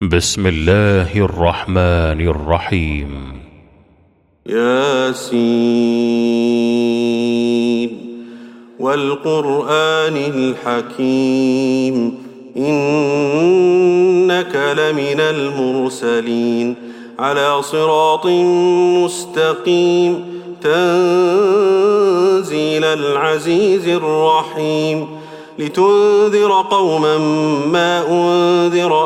بسم الله الرحمن الرحيم. ياسين والقرآن الحكيم إنك لمن المرسلين على صراط مستقيم تنزيل العزيز الرحيم لتنذر قوما ما أنذر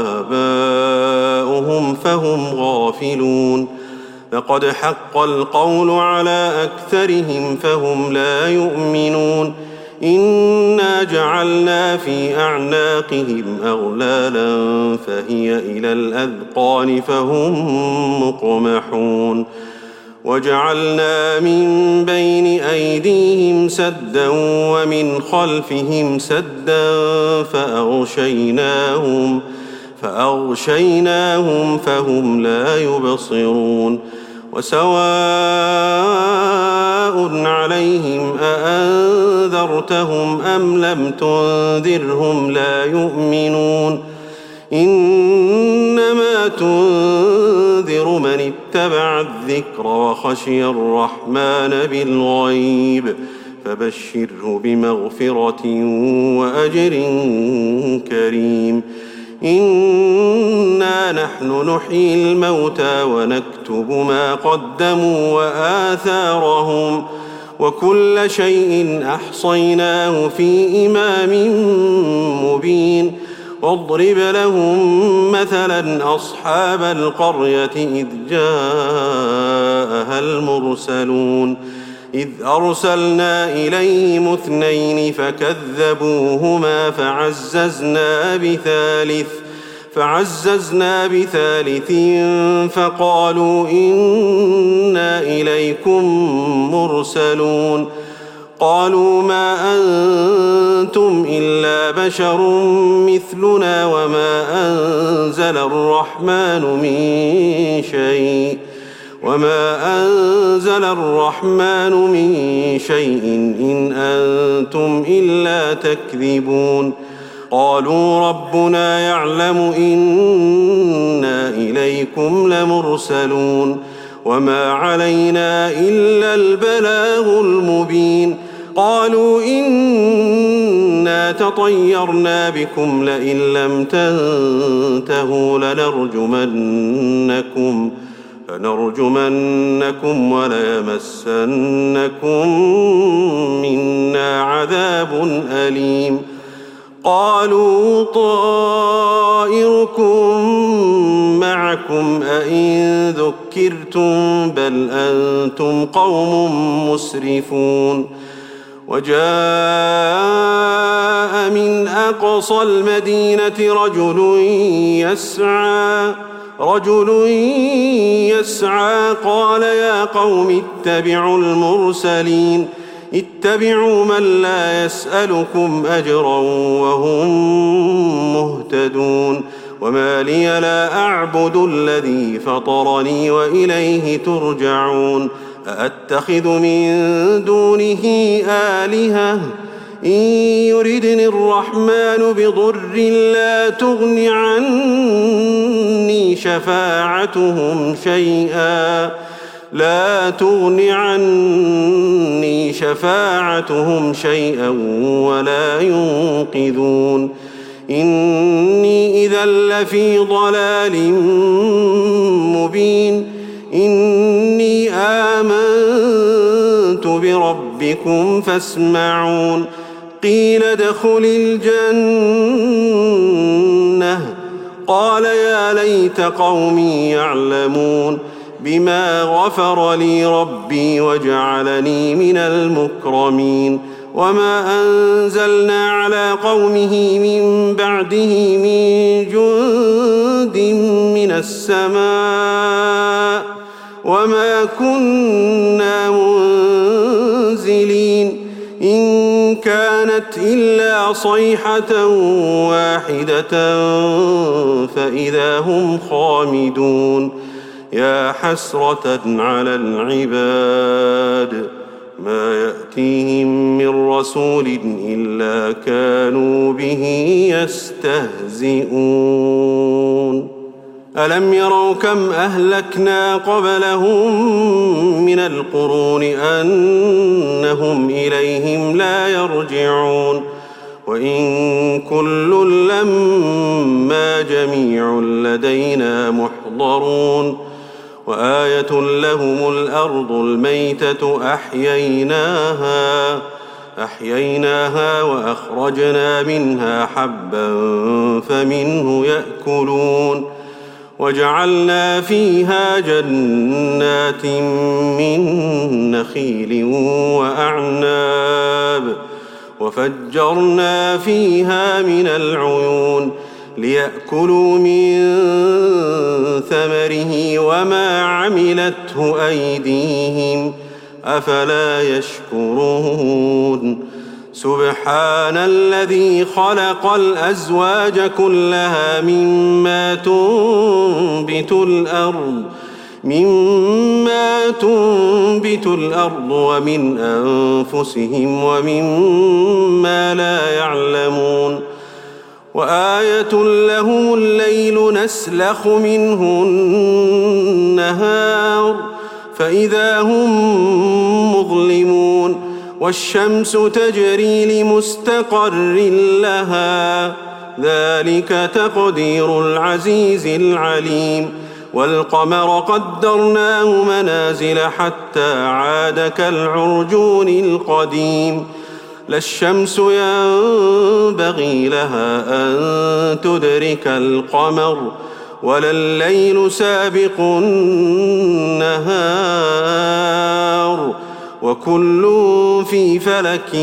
آباؤهم فهم غافلون لقد حق القول على أكثرهم فهم لا يؤمنون إنا جعلنا في أعناقهم أغلالا فهي إلى الأذقان فهم مقمحون وجعلنا من بين أيديهم سدا ومن خلفهم سدا فأغشيناهم فهم لا يبصرون وسواء عليهم أأنذرتهم أم لم تنذرهم لا يؤمنون إنما تنذر من اتبع الذكر وخشي الرحمن بالغيب فبشره بمغفرة وأجر كريم إنا نحن نحيي الموتى ونكتب ما قدموا وآثارهم وكل شيء أحصيناه في إمام مبين واضرب لهم مثلا أصحاب القرية إذ جاءها المرسلون إذ أرسلنا إليهم 2 فكذبوهما فعززنا بثالث فقالوا إنا إليكم مرسلون قالوا ما أنتم إلا بشر مثلنا وما أنزل الرحمن من شيء إن أنتم إلا تكذبون قالوا ربنا يعلم إنا إليكم لمرسلون وما علينا إلا البلاغ المبين قالوا إنا تطيرنا بكم لئن لم تنتهوا لنرجمنكم وليمسنكم منا عذاب أليم قالوا طائركم معكم أئن ذكرتم بل أنتم قوم مسرفون وجاء من أقصى المدينة رجل يسعى قال يا قوم اتبعوا المرسلين اتبعوا من لا يسألكم أجرا وهم مهتدون وما لي لا أعبد الذي فطرني وإليه ترجعون أأتخذ من دونه آلهة إن يردني الرحمن بضر لا تغن عني شفاعتهم شيئا ولا ينقذون إني إذا لفي ضلال مبين إني آمنت بربكم فاسمعون قيل ادخل الجنة قال يا ليت قومي يعلمون بما غفر لي ربي وجعلني من المكرمين وما أنزلنا على قومه من بعده من جند من السماء وما كنا منزلين إن كانت إلا صيحة واحدة فإذا هم خامدون يا حسرة على العباد ما يأتيهم من رسول إلا كانوا به يستهزئون. ألم يروا كم أهلكنا قبلهم من القرون أنهم إليهم لا يرجعون وإن كل لما جميع لدينا محضرون وآية لهم الأرض الميتة أحييناها وأخرجنا منها حبا فمنه يأكلون وجعلنا فيها جنات من نخيل وأعناب وفجرنا فيها من العيون ليأكلوا من ثمره وما عملته أيديهم أفلا يشكرون سبحان الذي خلق الأزواج كلها مما تنبت الأرض ومن أنفسهم ومما لا يعلمون وآية لهم الليل نسلخ منه النهار فإذا هم مظلمون والشمس تجري لمستقر لها ذلك تقدير العزيز العليم والقمر قدرناه منازل حتى عاد كالعرجون القديم لا الشمس ينبغي لها أن تدرك القمر ولا الليل سابق النهار وكل في فلك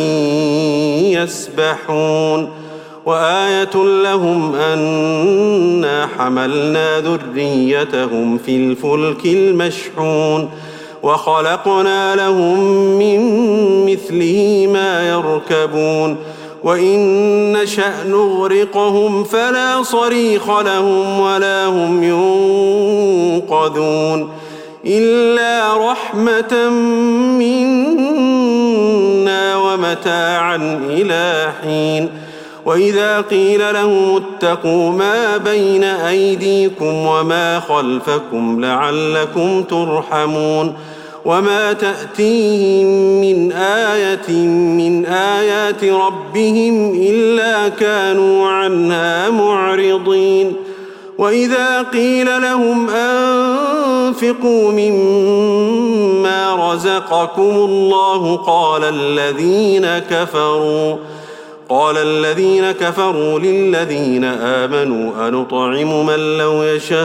يسبحون وآية لهم أنا حملنا ذريتهم في الفلك المشحون وخلقنا لهم من مثله ما يركبون وإن نشأ نغرقهم فلا صريخ لهم ولا هم ينقذون إلا رحمة منا ومتاعا إلى حين وإذا قيل لهم اتقوا ما بين أيديكم وما خلفكم لعلكم ترحمون وما تأتيهم من آية من آيات ربهم إلا كانوا عنها معرضين وإذا قيل لهم أنفقوا مما رزقكم الله قال الذين كفروا للذين آمنوا أنطعم من لو يشاء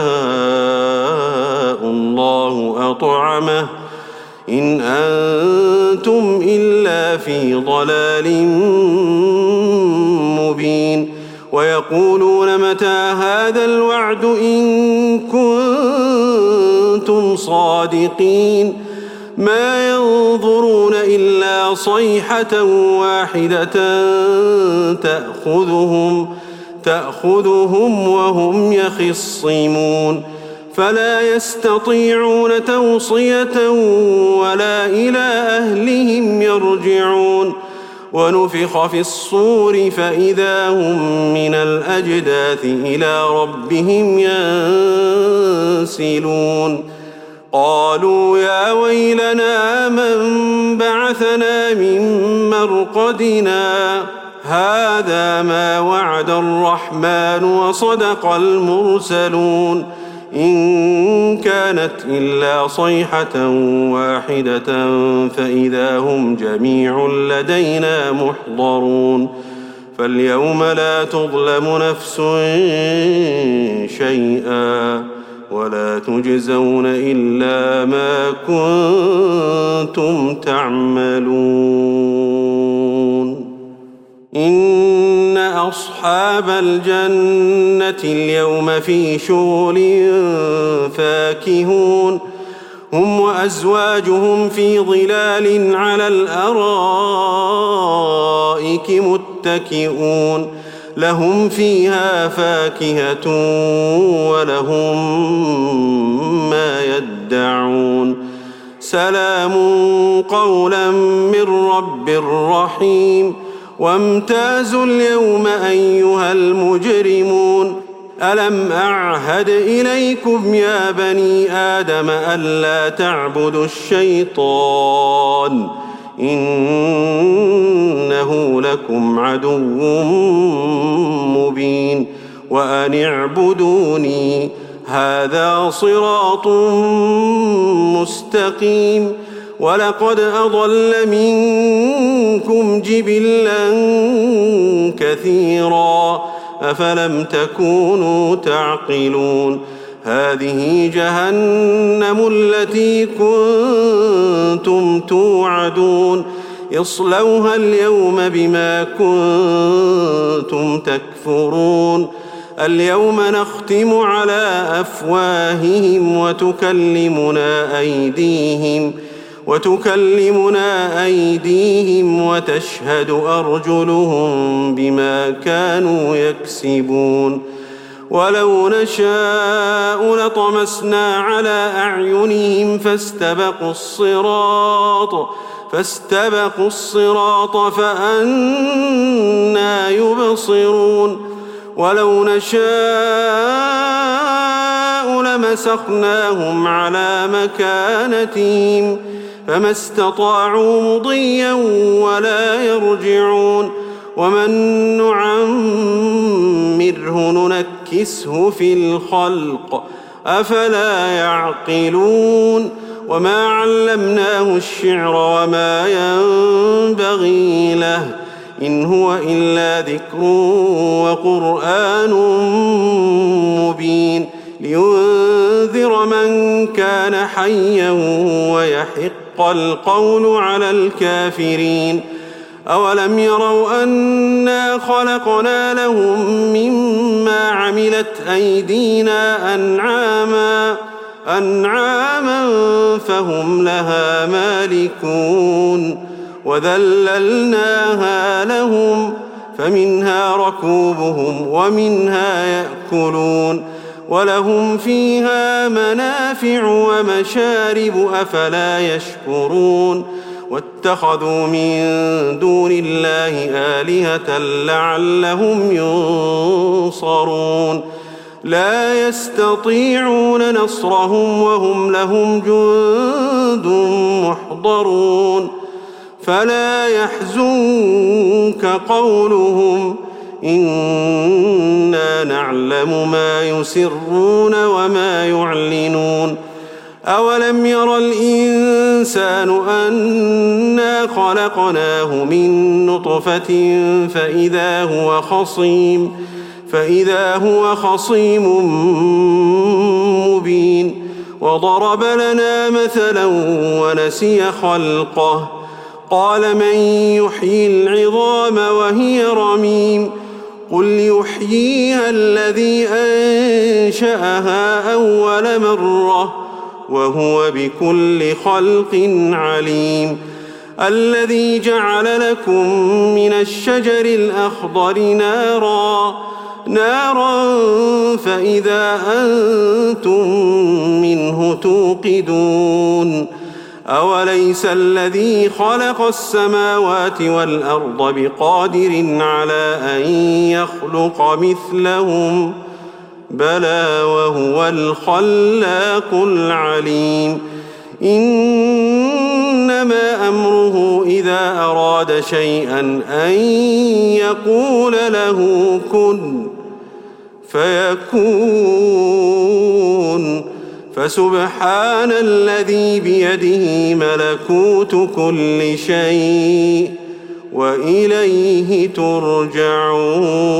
الله أطعمه إن أنتم إلا في ضلال مبين ويقولون متى هذا الوعد إن كنتم صادقين ما ينظرون إلا صيحة واحدة تأخذهم وهم يخصمون فلا يستطيعون توصية ولا إلى أهلهم يرجعون ونفخ في الصور فإذا هم من الأجداث إلى ربهم ينسلون قالوا يا ويلنا من بعثنا من مرقدنا هذا ما وعد الرحمن وصدق المرسلون إن كانت إلا صيحة واحدة فإذا هم جميع لدينا محضرون فاليوم لا تظلم نفس شيئا ولا تجزون إلا ما كنتم تعملون إن أصحاب الجنة اليوم في شغل فاكهون هم وأزواجهم في ظلال على الأرائك متكئون لهم فيها فاكهة ولهم ما يدعون سلام قولا من رب رحيم وامتازوا اليوم أيها المجرمون ألم أعهد إليكم يا بني آدم ألا تعبدوا الشيطان إنه لكم عدو مبين وأن اعبدوني هذا صراط مستقيم ولقد أضل منكم جبلا كثيرا أفلم تكونوا تعقلون هذه جهنم التي كنتم توعدون اصلوها اليوم بما كنتم تكفرون اليوم نختم على أفواههم وتكلمنا أيديهم وتشهد أرجلهم بما كانوا يكسبون ولو نشاء لطمسنا على أعينهم فاستبقوا الصراط فأنى يبصرون ولو نشاء لمسخناهم على مكانتهم فما استطاعوا مضيا ولا يرجعون ومن نعمره ننكسه في الخلق أفلا يعقلون وما علمناه الشعر وما ينبغي له إن هو إلا ذكر وقرآن مبين لينذر من كان حيا ويحق القول على الكافرين أولم يروا أنا خلقنا لهم مما عملت أيدينا أنعاما فهم لها مالكون وذللناها لهم فمنها ركوبهم ومنها يأكلون ولهم فيها منافع ومشارب أفلا يشكرون واتخذوا من دون الله آلهة لعلهم ينصرون لا يستطيعون نصرهم وهم لهم جند محضرون فلا يحزنك قولهم إنا نعلم ما يسرون وما يعلنون أولم ير الإنسان أنا خلقناه من نطفة فإذا هو خصيم مبين وضرب لنا مثلا ونسي خلقه قال من يحيي العظام وهي رميم قل يحييها الذي أنشأها أول مرة وهو بكل خلق عليم الذي جعل لكم من الشجر الأخضر نارا فإذا أنتم منه توقدون أوليس الذي خلق السماوات والأرض بقادر على أن يخلق مثلهم بلى وهو الخلاق العليم إنما أمره إذا أراد شيئا أن يقول له كن فيكون فسبحان الذي بيده ملكوت كل شيء وإليه ترجعون